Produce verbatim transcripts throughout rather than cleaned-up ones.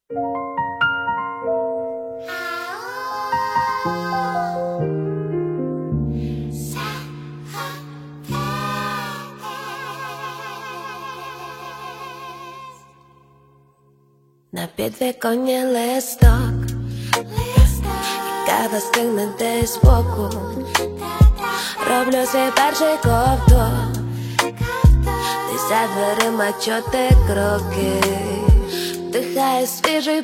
На підвіконні листок, і кава стигне десь збоку. Роблю свій перший ковток, ти за дверима чоти кроки. Вдихаю свіжий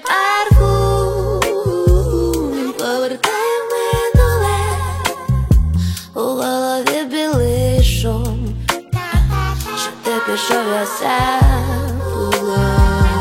парфум, повертає минуле, у голові білий шум, що ти пішов, я забула.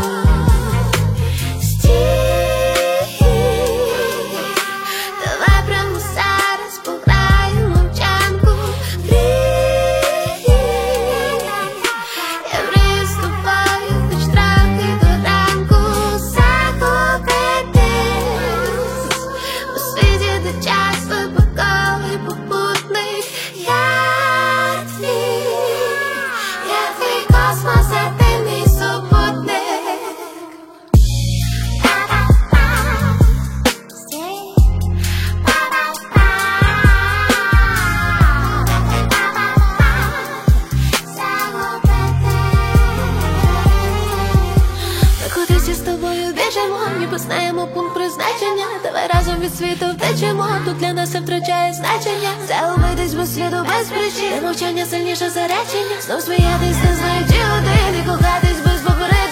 Ніби знаємо пункт призначення. Давай разом від світу втечемо, тут для нас все втрачає значення. Загубитись без світу, без причин, де мовчання сильніше за речення. Знов сміятись, не знаючи один, і кохатись без попередження.